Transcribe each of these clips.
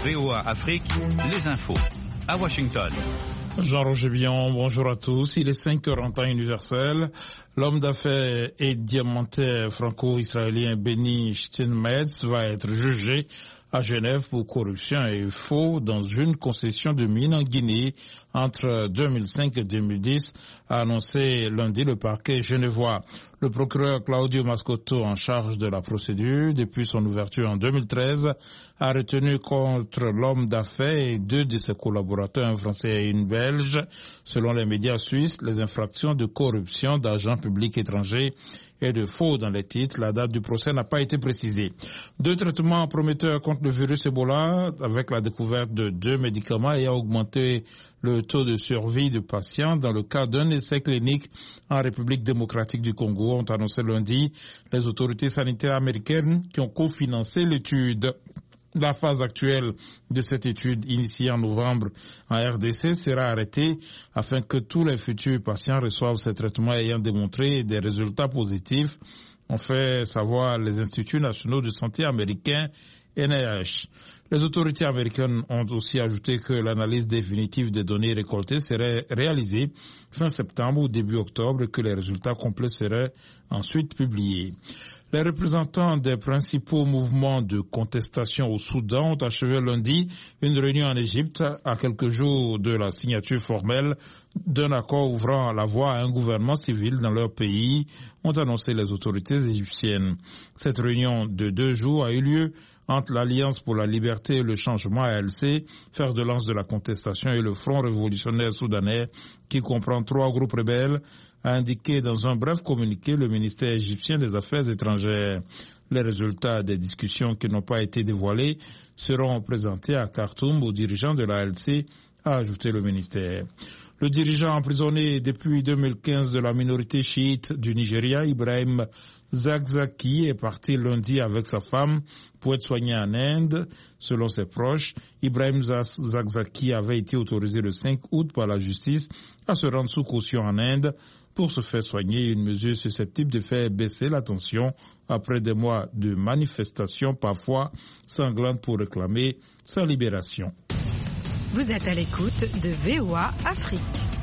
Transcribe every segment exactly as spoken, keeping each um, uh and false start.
V O A Afrique, les infos. À Washington. Jean-Roger Bion, bonjour à tous. Il est cinq heures en temps universel. L'homme d'affaires et diamantaire franco-israélien Benny Steinmetz va être jugé à Genève pour corruption et faux dans une concession de mine en Guinée entre deux mille cinq et deux mille dix, a annoncé lundi le parquet genevois. Le procureur Claudio Mascotto, en charge de la procédure depuis son ouverture en deux mille treize, a retenu contre l'homme d'affaires et deux de ses collaborateurs, un Français et une Belge, selon les médias suisses, les infractions de corruption d'agents publics étrangers et de faux dans les titres. La date du procès n'a pas été précisée. Deux traitements prometteurs contre le virus Ebola, avec la découverte de deux médicaments ayant augmenté le taux de survie de patients dans le cas d'un essai clinique en République démocratique du Congo, ont annoncé lundi les autorités sanitaires américaines qui ont cofinancé l'étude. La phase actuelle de cette étude initiée en novembre en R D C sera arrêtée afin que tous les futurs patients reçoivent ces traitements ayant démontré des résultats positifs, ont fait savoir les instituts nationaux de santé américains N I H. Les autorités américaines ont aussi ajouté que l'analyse définitive des données récoltées serait réalisée fin septembre ou début octobre et que les résultats complets seraient ensuite publiés. Les représentants des principaux mouvements de contestation au Soudan ont achevé lundi une réunion en Égypte à quelques jours de la signature formelle d'un accord ouvrant la voie à un gouvernement civil dans leur pays, ont annoncé les autorités égyptiennes. Cette réunion de deux jours a eu lieu entre l'Alliance pour la liberté et le changement A L C, fer de lance de la contestation, et le Front révolutionnaire soudanais, qui comprend trois groupes rebelles, a indiqué dans un bref communiqué le ministère égyptien des Affaires étrangères. Les résultats des discussions qui n'ont pas été dévoilés seront présentés à Khartoum aux dirigeants de la A L C, a ajouté le ministère. Le dirigeant emprisonné depuis deux mille quinze de la minorité chiite du Nigeria, Ibrahim Zakzaki, est parti lundi avec sa femme pour être soigné en Inde. Selon ses proches, Ibrahim Zakzaki avait été autorisé le cinq août par la justice à se rendre sous caution en Inde pour se faire soigner, une mesure susceptible de faire baisser la tension après des mois de manifestations parfois sanglantes pour réclamer sa libération. Vous êtes à l'écoute de V O A Afrique.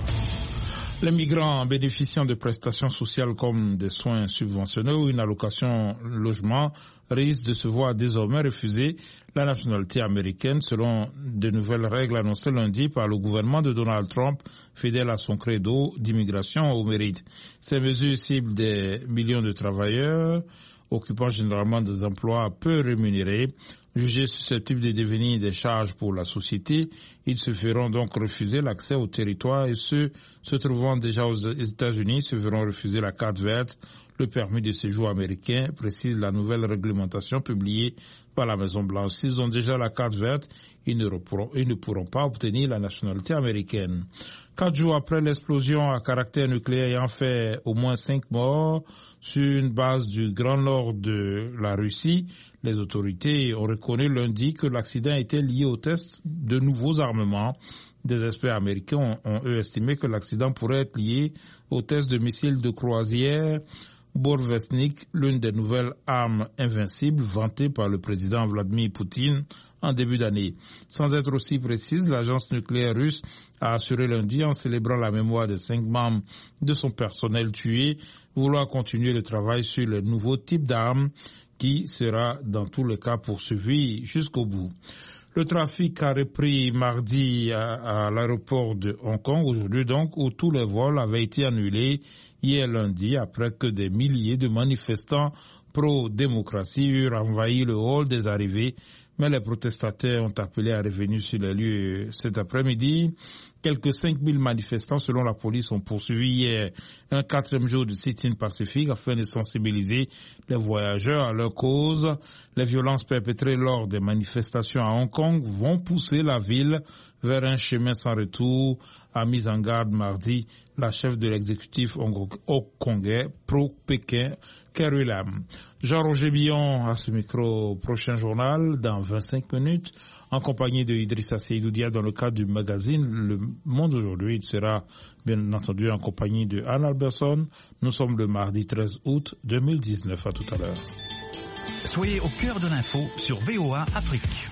Les migrants bénéficiant de prestations sociales comme des soins subventionnés ou une allocation logement risquent de se voir désormais refuser la nationalité américaine selon de nouvelles règles annoncées lundi par le gouvernement de Donald Trump, fidèle à son credo d'immigration au mérite. Ces mesures ciblent des millions de travailleurs occupant généralement des emplois peu rémunérés, jugés susceptibles de devenir des charges pour la société. Ils se feront donc refuser l'accès au territoire et ceux se trouvant déjà aux États-Unis se verront refuser la carte verte, le permis de séjour américain, précise la nouvelle réglementation publiée par la Maison-Blanche. S'ils ont déjà la carte verte, ils ne, pourront, ils ne pourront pas obtenir la nationalité américaine. Quatre jours après l'explosion à caractère nucléaire ayant fait au moins cinq morts sur une base du Grand Nord de la Russie, les autorités ont reconnu lundi que l'accident était lié au test de nouveaux armements. Des experts américains ont, ont eux estimé que l'accident pourrait être lié au test de missiles de croisière Burevestnik, l'une des nouvelles armes invincibles vantées par le président Vladimir Poutine en début d'année. Sans être aussi précise, l'agence nucléaire russe a assuré lundi, en célébrant la mémoire des cinq membres de son personnel tués, vouloir continuer le travail sur le nouveau type d'armes qui sera dans tous les cas poursuivi jusqu'au bout. Le trafic a repris mardi à, à l'aéroport de Hong Kong, aujourd'hui donc, où tous les vols avaient été annulés hier lundi après que des milliers de manifestants pro-démocratie eurent envahi le hall des arrivées. Mais les protestataires ont appelé à revenir sur les lieux cet après-midi. Quelques cinq mille manifestants, selon la police, ont poursuivi hier un quatrième jour de sit-in pacifique afin de sensibiliser les voyageurs à leur cause. Les violences perpétrées lors des manifestations à Hong Kong vont pousser la ville vers un chemin sans retour, a mis en garde mardi la chef de l'exécutif hongkongais pro-Pékin, Carrie Lam. Jean-Roger Bion à ce micro, prochain journal dans vingt-cinq minutes, en compagnie de Idrissa Seydoudia dans le cadre du magazine Le Monde aujourd'hui. Il sera bien entendu en compagnie de Anne Alberson. Nous sommes le mardi treize août deux mille dix-neuf. À tout à l'heure. Soyez au cœur de l'info sur V O A Afrique.